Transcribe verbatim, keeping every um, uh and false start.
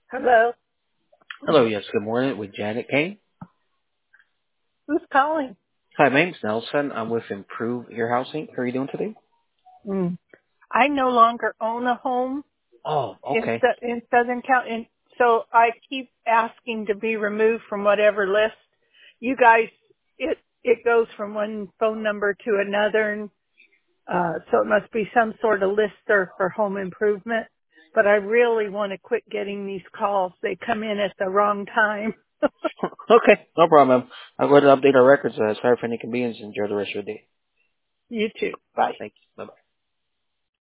Hello. Hello, yes, good morning with Janet Kane. Who's calling? Hi, my name's Nelson. I'm with Improve Your Housing. How are you doing today? Mm. I no longer own a home Oh, in okay. Sou- in Southern Cal, and so I keep asking to be removed from whatever list. You guys, it it goes from one phone number to another, and uh, so it must be some sort of lister for home improvement. But I really want to quit getting these calls. They come in at the wrong time. Okay, no problem. I'll go ahead and update our records. Uh, sorry for any inconvenience. Enjoy the rest of your day. You too. Bye. Thanks. Bye-bye.